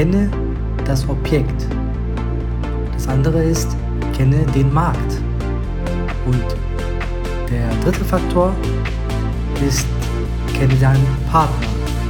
kenne das Objekt. Das andere ist, kenne den Markt. Und der dritte Faktor ist, kenne deinen Partner.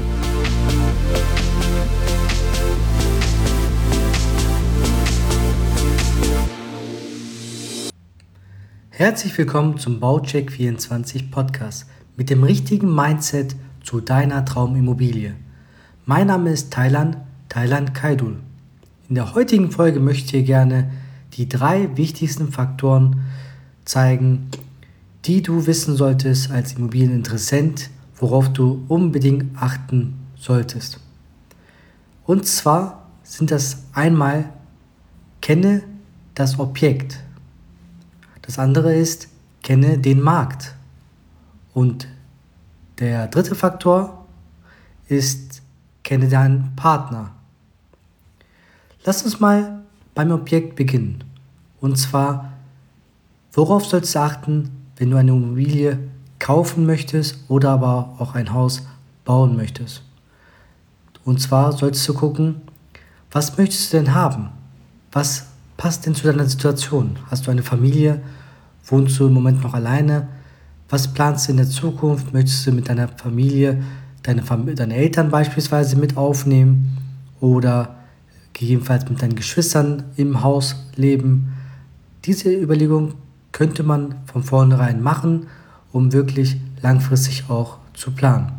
Herzlich willkommen zum Baucheck24 Podcast mit dem richtigen Mindset zu deiner Traumimmobilie. Mein Name ist Taylan Kaidul. In der heutigen Folge möchte ich dir gerne die 3 wichtigsten Faktoren zeigen, die du wissen solltest als Immobilieninteressent, worauf du unbedingt achten solltest. Und zwar sind das einmal, kenne das Objekt. Das andere ist, kenne den Markt. Und der dritte Faktor ist, kenne deinen Partner. Lass uns mal beim Objekt beginnen. Und zwar, worauf sollst du achten, wenn du eine Immobilie kaufen möchtest oder aber auch ein Haus bauen möchtest? Und zwar solltest du gucken, was möchtest du denn haben? Was passt denn zu deiner Situation? Hast du eine Familie? Wohnst du im Moment noch alleine? Was planst du in der Zukunft? Möchtest du mit deiner Familie deine Eltern beispielsweise mit aufnehmen oder gegebenenfalls mit deinen Geschwistern im Haus leben? Diese Überlegung könnte man von vornherein machen, um wirklich langfristig auch zu planen.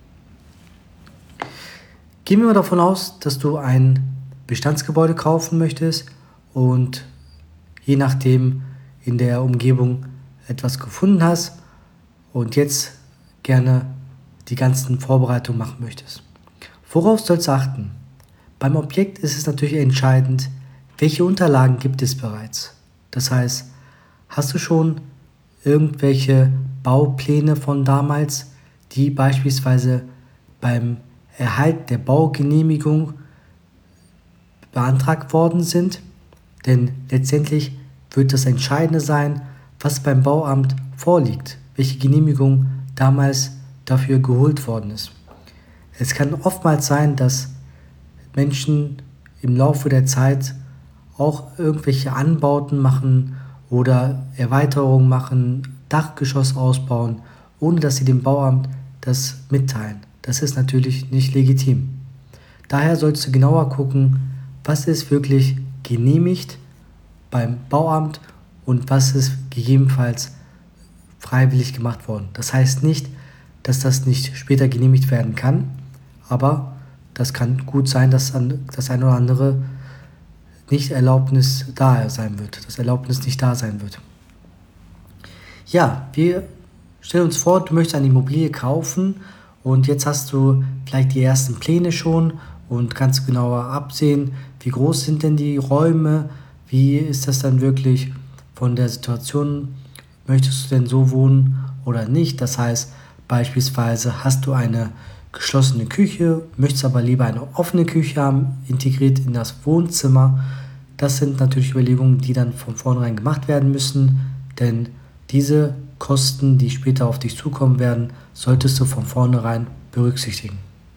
Gehen wir mal davon aus, dass du ein Bestandsgebäude kaufen möchtest und je nachdem in der Umgebung etwas gefunden hast und jetzt gerne die ganzen Vorbereitungen machen möchtest. Worauf sollst du achten? Beim Objekt ist es natürlich entscheidend, welche Unterlagen gibt es bereits. Das heißt, hast du schon irgendwelche Baupläne von damals, die beispielsweise beim Erhalt der Baugenehmigung beantragt worden sind? Denn letztendlich wird das Entscheidende sein, was beim Bauamt vorliegt, welche Genehmigung damals dafür geholt worden ist. Es kann oftmals sein, dass Menschen im Laufe der Zeit auch irgendwelche Anbauten machen oder Erweiterungen machen, Dachgeschoss ausbauen, ohne dass sie dem Bauamt das mitteilen. Das ist natürlich nicht legitim. Daher sollst du genauer gucken, was ist wirklich genehmigt beim Bauamt und was ist gegebenenfalls freiwillig gemacht worden. Das heißt nicht, dass das nicht später genehmigt werden kann, aber das kann gut sein, dass das ein oder andere nicht Erlaubnis da sein wird, das Erlaubnis nicht da sein wird. Ja, wir stellen uns vor, du möchtest eine Immobilie kaufen und jetzt hast du vielleicht die ersten Pläne schon und kannst genauer absehen, wie groß sind denn die Räume, wie ist das dann wirklich von der Situation, möchtest du denn so wohnen oder nicht? Das heißt, beispielsweise hast du eine geschlossene Küche, möchtest aber lieber eine offene Küche haben, integriert in das Wohnzimmer. Das sind natürlich Überlegungen, die dann von vornherein gemacht werden müssen, denn diese Kosten, die später auf dich zukommen werden, solltest du von vornherein berücksichtigen.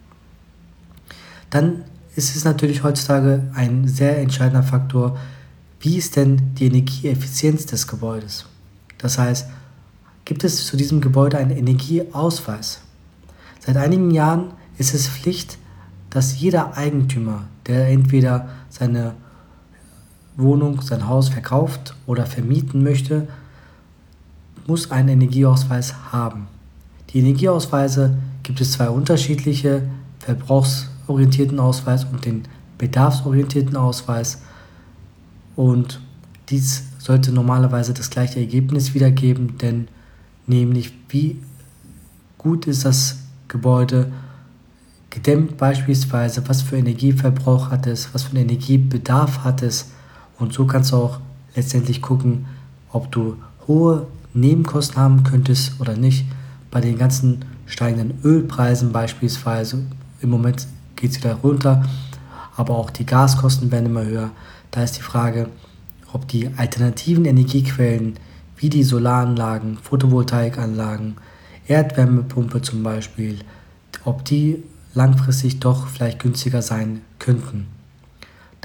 Dann ist es natürlich heutzutage ein sehr entscheidender Faktor, wie ist denn die Energieeffizienz des Gebäudes? Das heißt, gibt es zu diesem Gebäude einen Energieausweis? Seit einigen Jahren ist es Pflicht, dass jeder Eigentümer, der entweder seine Wohnung, sein Haus verkauft oder vermieten möchte, muss einen Energieausweis haben. Die Energieausweise gibt es 2 unterschiedliche, verbrauchsorientierten Ausweis und den bedarfsorientierten Ausweis. Und dies sollte normalerweise das gleiche Ergebnis wiedergeben, denn nämlich wie gut ist das Gebäude gedämmt beispielsweise, was für Energieverbrauch hat es, was für einen Energiebedarf hat es und so kannst du auch letztendlich gucken, ob du hohe Nebenkosten haben könntest oder nicht. Bei den ganzen steigenden Ölpreisen beispielsweise, im Moment geht es wieder runter, aber auch die Gaskosten werden immer höher. Da ist die Frage, ob die alternativen Energiequellen wie die Solaranlagen, Photovoltaikanlagen, Erdwärmepumpe zum Beispiel, ob die langfristig doch vielleicht günstiger sein könnten.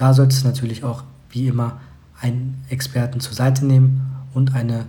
Da solltest du natürlich auch wie immer einen Experten zur Seite nehmen und eine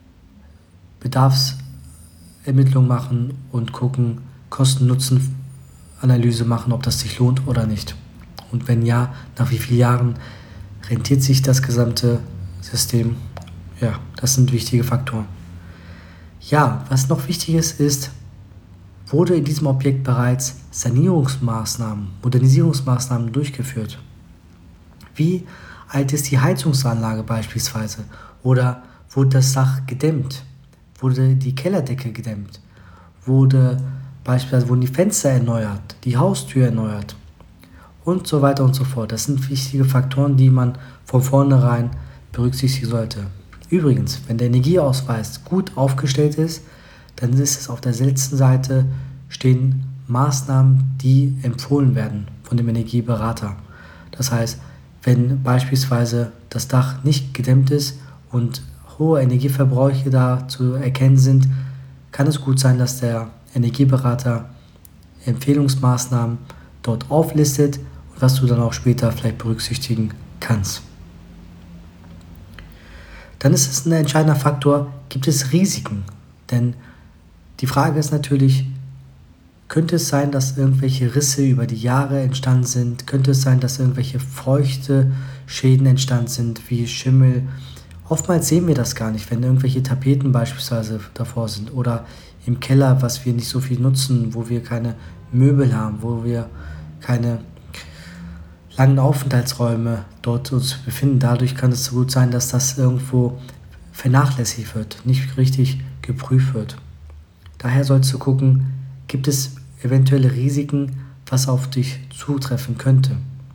Bedarfsermittlung machen und gucken, Kosten-Nutzen-Analyse machen, ob das sich lohnt oder nicht. Und wenn ja, nach wie vielen Jahren rentiert sich das gesamte System? Ja, das sind wichtige Faktoren. Ja, was noch wichtig ist, wurde in diesem Objekt bereits Sanierungsmaßnahmen, Modernisierungsmaßnahmen durchgeführt? Wie alt ist die Heizungsanlage beispielsweise? Oder wurde das Dach gedämmt? Wurde die Kellerdecke gedämmt? Wurden die Fenster erneuert, die Haustür erneuert und so weiter und so fort. Das sind wichtige Faktoren, die man von vornherein berücksichtigen sollte. Übrigens, wenn der Energieausweis gut aufgestellt ist, dann ist es auf der letzten Seite stehen Maßnahmen, die empfohlen werden von dem Energieberater. Das heißt, wenn beispielsweise das Dach nicht gedämmt ist und hohe Energieverbräuche da zu erkennen sind, kann es gut sein, dass der Energieberater Empfehlungsmaßnahmen dort auflistet, was du dann auch später vielleicht berücksichtigen kannst. Dann ist es ein entscheidender Faktor, gibt es Risiken? Denn die Frage ist natürlich, könnte es sein, dass irgendwelche Risse über die Jahre entstanden sind? Könnte es sein, dass irgendwelche feuchte Schäden entstanden sind, wie Schimmel? Oftmals sehen wir das gar nicht, wenn irgendwelche Tapeten beispielsweise davor sind oder im Keller, was wir nicht so viel nutzen, wo wir keine Möbel haben, wo wir keine langen Aufenthaltsräume dort uns befinden. Dadurch kann es so gut sein, dass das irgendwo vernachlässigt wird, nicht richtig geprüft wird. Daher sollst du gucken, gibt es eventuelle Risiken, was auf dich zutreffen könnte.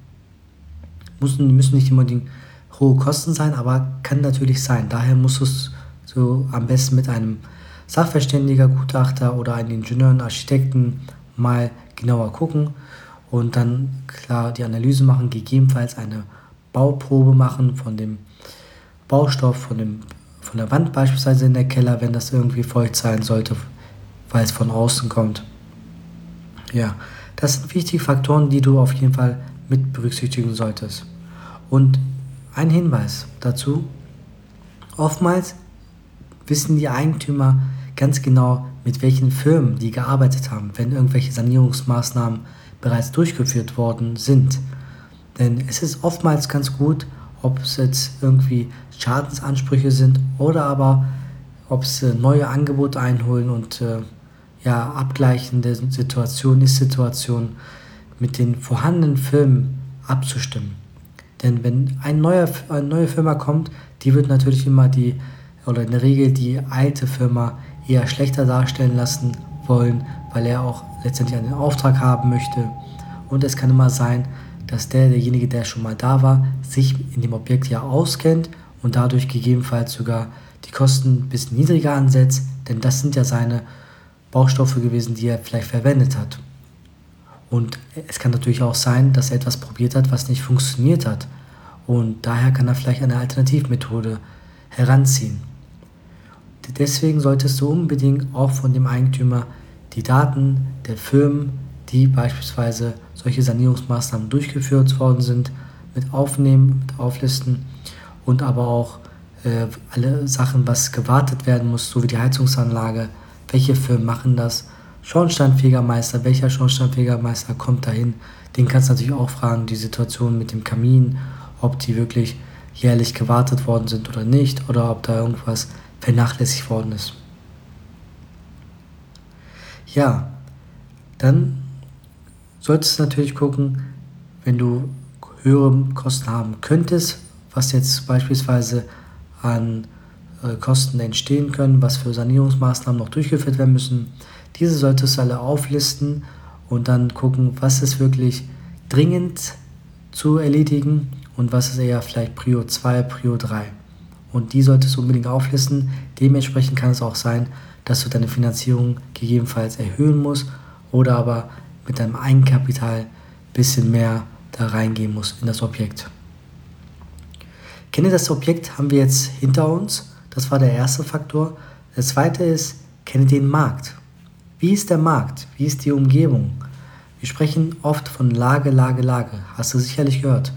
Müssen nicht unbedingt hohe Kosten sein, aber kann natürlich sein. Daher musst du es so am besten mit einem Sachverständiger, Gutachter oder einem Ingenieur, einen Architekten mal genauer gucken und dann klar die Analyse machen, gegebenenfalls eine Bauprobe machen von dem Baustoff, von der Wand beispielsweise in der Keller, wenn das irgendwie feucht sein sollte, weil es von außen kommt. Ja, das sind wichtige Faktoren, die du auf jeden Fall mit berücksichtigen solltest. Und ein Hinweis dazu, oftmals wissen die Eigentümer ganz genau, mit welchen Firmen die gearbeitet haben, wenn irgendwelche Sanierungsmaßnahmen bereits durchgeführt worden sind. Denn es ist oftmals ganz gut, ob es jetzt irgendwie Schadensansprüche sind oder aber ob es neue Angebote einholen und abgleichen der Situation mit den vorhandenen Firmen abzustimmen. Denn wenn eine neue Firma kommt, die wird natürlich immer in der Regel die alte Firma eher schlechter darstellen lassen wollen, weil er auch letztendlich einen Auftrag haben möchte. Und es kann immer sein, dass derjenige, der schon mal da war, sich in dem Objekt ja auskennt und dadurch gegebenenfalls sogar die Kosten ein bisschen niedriger ansetzt, denn das sind ja seine Baustoffe gewesen, die er vielleicht verwendet hat. Und es kann natürlich auch sein, dass er etwas probiert hat, was nicht funktioniert hat. Und daher kann er vielleicht eine Alternativmethode heranziehen. Deswegen solltest du unbedingt auch von dem Eigentümer die Daten der Firmen, die beispielsweise solche Sanierungsmaßnahmen durchgeführt worden sind, mit aufnehmen, mit auflisten und aber auch alle Sachen, was gewartet werden muss, so wie die Heizungsanlage, welche Firmen machen das, Schornsteinfegermeister, welcher Schornsteinfegermeister kommt dahin, den kannst du natürlich auch fragen, die Situation mit dem Kamin, ob die wirklich jährlich gewartet worden sind oder nicht, oder ob da irgendwas vernachlässigt worden ist. Ja, dann solltest du natürlich gucken, wenn du höhere Kosten haben könntest, was jetzt beispielsweise an Kosten entstehen können, was für Sanierungsmaßnahmen noch durchgeführt werden müssen. Diese solltest du alle auflisten und dann gucken, was ist wirklich dringend zu erledigen und was ist eher vielleicht Prio 2, Prio 3. Und die solltest du unbedingt auflisten. Dementsprechend kann es auch sein, dass du deine Finanzierung gegebenenfalls erhöhen musst oder aber mit deinem Eigenkapital ein bisschen mehr da reingehen musst in das Objekt. Kenne das Objekt haben wir jetzt hinter uns. Das war der erste Faktor. Der zweite ist, kenne den Markt. Wie ist der Markt? Wie ist die Umgebung? Wir sprechen oft von Lage, Lage, Lage. Hast du sicherlich gehört.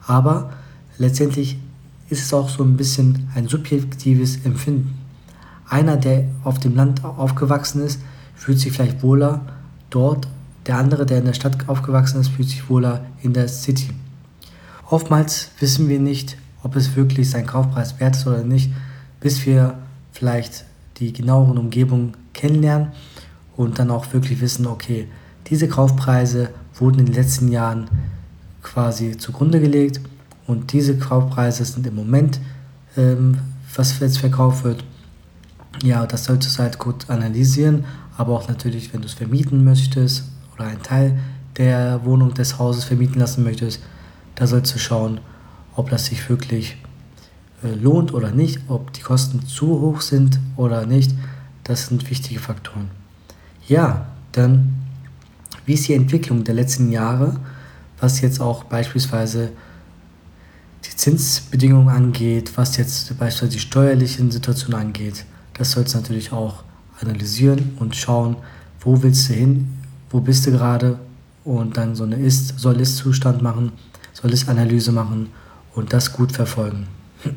Aber letztendlich ist es auch so ein bisschen ein subjektives Empfinden. Einer, der auf dem Land aufgewachsen ist, fühlt sich vielleicht wohler dort. Der andere, der in der Stadt aufgewachsen ist, fühlt sich wohler in der City. Oftmals wissen wir nicht, ob es wirklich seinen Kaufpreis wert ist oder nicht, bis wir vielleicht die genaueren Umgebungen kennenlernen und dann auch wirklich wissen, okay, diese Kaufpreise wurden in den letzten Jahren quasi zugrunde gelegt und diese Kaufpreise sind im Moment, was jetzt verkauft wird. Ja, das solltest du halt gut analysieren, aber auch natürlich, wenn du es vermieten möchtest oder einen Teil der Wohnung des Hauses vermieten lassen möchtest, da sollst du schauen, ob das sich wirklich lohnt oder nicht, ob die Kosten zu hoch sind oder nicht. Das sind wichtige Faktoren. Ja, dann, wie ist die Entwicklung der letzten Jahre, was jetzt auch beispielsweise die Zinsbedingungen angeht, was jetzt beispielsweise die steuerlichen Situationen angeht. Das sollst du natürlich auch analysieren und schauen, wo willst du hin, wo bist du gerade und dann so eine Soll-Ist-Zustand machen, Soll-Ist-Analyse machen und das gut verfolgen.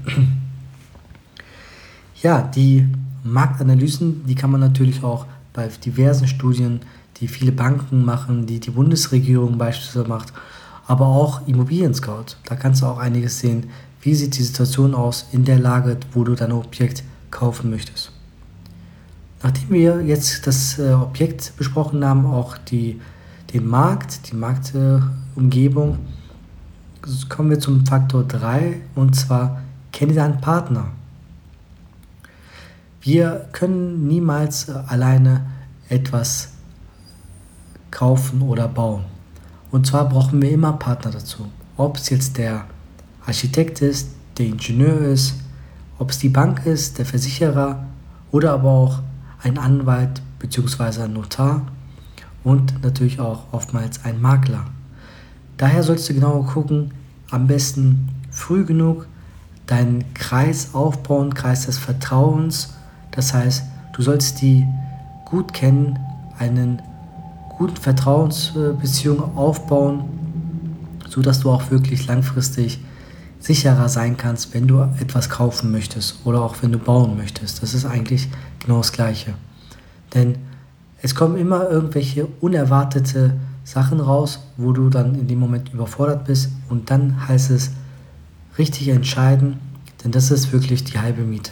Ja, die Marktanalysen, die kann man natürlich auch bei diversen Studien, die viele Banken machen, die die Bundesregierung beispielsweise macht, aber auch Immobilien Scout. Da kannst du auch einiges sehen, wie sieht die Situation aus in der Lage, wo du dein Objekt kaufen möchtest. Nachdem wir jetzt das Objekt besprochen haben, auch den Markt, die Marktumgebung, kommen wir zum Faktor 3 und zwar kenne deinen Partner. Wir können niemals alleine etwas kaufen oder bauen. Und zwar brauchen wir immer Partner dazu. Ob es jetzt der Architekt ist, der Ingenieur ist, ob es die Bank ist, der Versicherer oder aber auch ein Anwalt bzw. ein Notar und natürlich auch oftmals ein Makler. Daher sollst du genau gucken, am besten früh genug deinen Kreis aufbauen, Kreis des Vertrauens. Das heißt, du sollst die gut kennen, einen guten Vertrauensbeziehung aufbauen, sodass du auch wirklich langfristig sicherer sein kannst, wenn du etwas kaufen möchtest oder auch wenn du bauen möchtest. Das ist eigentlich genau das Gleiche. Denn es kommen immer irgendwelche unerwartete Sachen raus, wo du dann in dem Moment überfordert bist und dann heißt es richtig entscheiden, denn das ist wirklich die halbe Miete.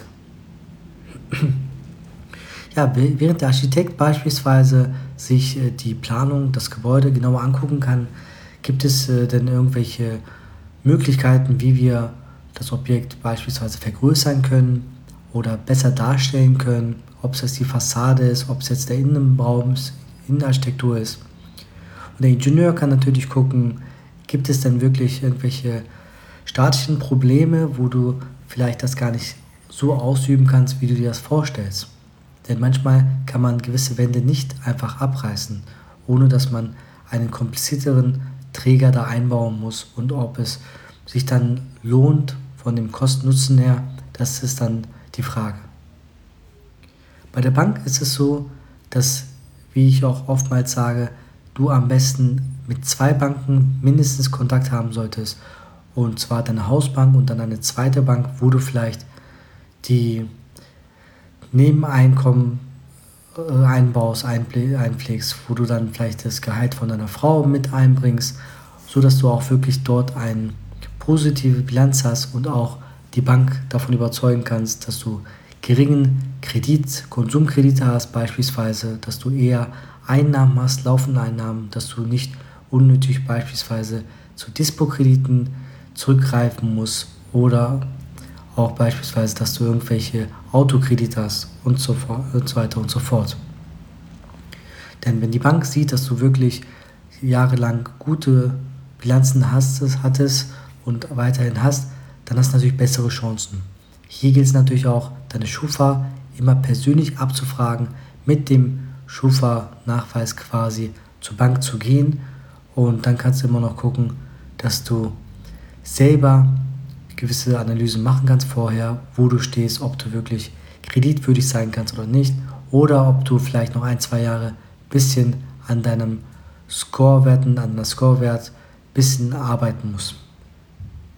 Ja, während der Architekt beispielsweise sich die Planung, das Gebäude genauer angucken kann, gibt es denn irgendwelche Möglichkeiten, wie wir das Objekt beispielsweise vergrößern können oder besser darstellen können, ob es jetzt die Fassade ist, ob es jetzt der Innenraum ist, Innenarchitektur ist. Und der Ingenieur kann natürlich gucken, gibt es denn wirklich irgendwelche statischen Probleme, wo du vielleicht das gar nicht so ausüben kannst, wie du dir das vorstellst. Denn manchmal kann man gewisse Wände nicht einfach abreißen, ohne dass man einen komplizierteren Träger da einbauen muss. Und ob es sich dann lohnt von dem Kosten-Nutzen her, das ist dann die Frage. Bei der Bank ist es so, dass, wie ich auch oftmals sage, du am besten mit 2 Banken mindestens Kontakt haben solltest. Und zwar deine Hausbank und dann eine zweite Bank, wo du vielleicht die Nebeneinkommen einbaust, einpflegst, wo du dann vielleicht das Gehalt von deiner Frau mit einbringst, sodass du auch wirklich dort eine positive Bilanz hast und auch die Bank davon überzeugen kannst, dass du geringen Konsumkredite hast beispielsweise, dass du eher Einnahmen hast, laufende Einnahmen, dass du nicht unnötig beispielsweise zu Dispo-Krediten zurückgreifen musst oder auch beispielsweise, dass du irgendwelche Autokredite hast und so weiter und so fort. Denn wenn die Bank sieht, dass du wirklich jahrelang gute Bilanzen hattest und weiterhin hast, dann hast du natürlich bessere Chancen. Hier gilt es natürlich auch, deine Schufa immer persönlich abzufragen, mit dem Schufa-Nachweis quasi zur Bank zu gehen und dann kannst du immer noch gucken, dass du selber gewisse Analysen machen kannst vorher, wo du stehst, ob du wirklich kreditwürdig sein kannst oder nicht oder ob du vielleicht noch 1-2 Jahre bisschen an deinem Scorewert ein bisschen arbeiten musst.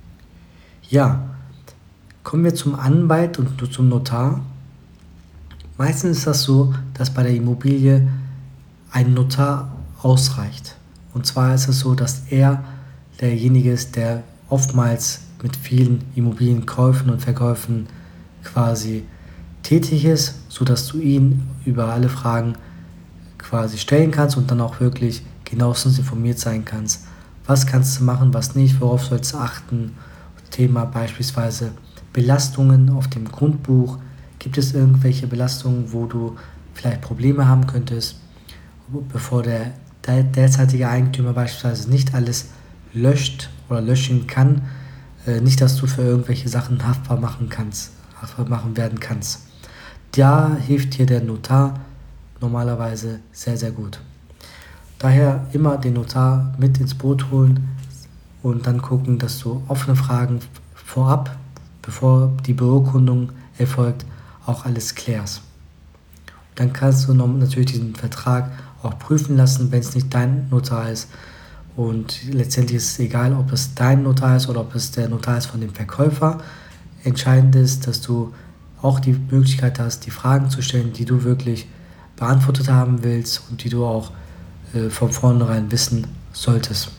Ja, kommen wir zum Anwalt und zum Notar. Meistens ist das so, dass bei der Immobilie ein Notar ausreicht. Und zwar ist es so, dass er derjenige ist, der oftmals mit vielen Immobilienkäufen und Verkäufen quasi tätig ist, sodass du ihn über alle Fragen quasi stellen kannst und dann auch wirklich genauestens informiert sein kannst. Was kannst du machen, was nicht, worauf sollst du achten? Thema beispielsweise Belastungen auf dem Grundbuch. Gibt es irgendwelche Belastungen, wo du vielleicht Probleme haben könntest, bevor der derzeitige Eigentümer beispielsweise nicht alles löscht oder löschen kann, nicht, dass du für irgendwelche Sachen haftbar machen werden kannst. Da hilft dir der Notar normalerweise sehr, sehr gut. Daher immer den Notar mit ins Boot holen und dann gucken, dass du offene Fragen vorab, bevor die Beurkundung erfolgt, auch alles klärst. Dann kannst du natürlich diesen Vertrag auch prüfen lassen, wenn es nicht dein Notar ist. Und letztendlich ist es egal, ob es dein Notar ist oder ob es der Notar ist von dem Verkäufer. Entscheidend ist, dass du auch die Möglichkeit hast, die Fragen zu stellen, die du wirklich beantwortet haben willst und die du auch von vornherein wissen solltest.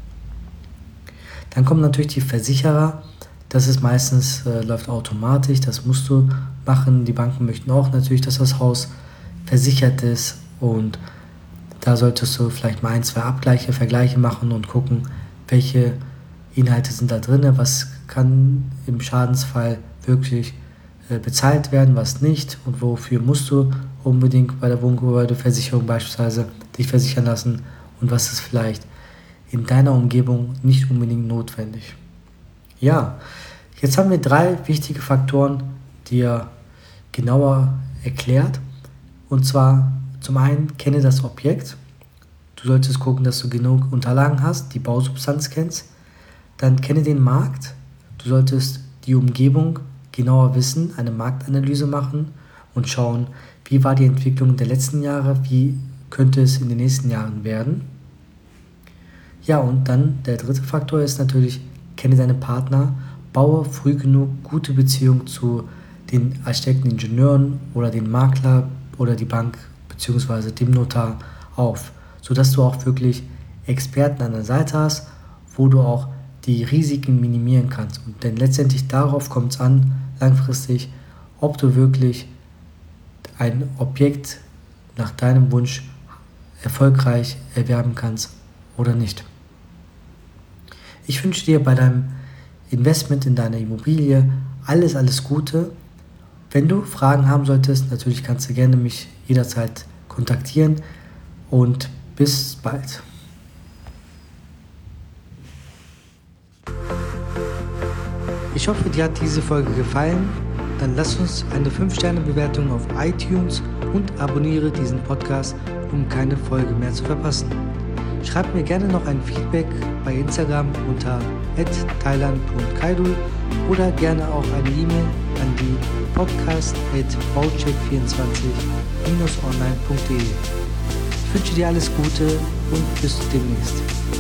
Dann kommen natürlich die Versicherer. Das ist meistens, läuft automatisch, das musst du machen. Die Banken möchten auch natürlich, dass das Haus versichert ist und da solltest du vielleicht mal 1, 2 Vergleiche machen und gucken, welche Inhalte sind da drin, was kann im Schadensfall wirklich bezahlt werden, was nicht und wofür musst du unbedingt bei der Wohngebäudeversicherung beispielsweise dich versichern lassen und was ist vielleicht in deiner Umgebung nicht unbedingt notwendig. Ja, jetzt haben wir 3 wichtige Faktoren dir genauer erklärt. Und zwar zum einen, kenne das Objekt. Du solltest gucken, dass du genug Unterlagen hast, die Bausubstanz kennst. Dann kenne den Markt. Du solltest die Umgebung genauer wissen, eine Marktanalyse machen und schauen, wie war die Entwicklung der letzten Jahre, wie könnte es in den nächsten Jahren werden. Ja, und dann der 3. Faktor ist natürlich, kenne deine Partner, baue früh genug gute Beziehungen zu den Architekten, Ingenieuren oder den Makler oder die Bank bzw. dem Notar auf, sodass du auch wirklich Experten an der Seite hast, wo du auch die Risiken minimieren kannst. Und denn letztendlich darauf kommt es an, langfristig, ob du wirklich ein Objekt nach deinem Wunsch erfolgreich erwerben kannst oder nicht. Ich wünsche dir bei deinem Investment in deine Immobilie alles Gute. Wenn du Fragen haben solltest, natürlich kannst du gerne mich jederzeit kontaktieren und bis bald. Ich hoffe, dir hat diese Folge gefallen. Dann lass uns eine 5-Sterne-Bewertung auf iTunes und abonniere diesen Podcast, um keine Folge mehr zu verpassen. Schreib mir gerne noch ein Feedback bei Instagram unter @thailand.kaidul oder gerne auch eine E-Mail an die podcast@baucheck24-online.de. Ich wünsche dir alles Gute und bis demnächst.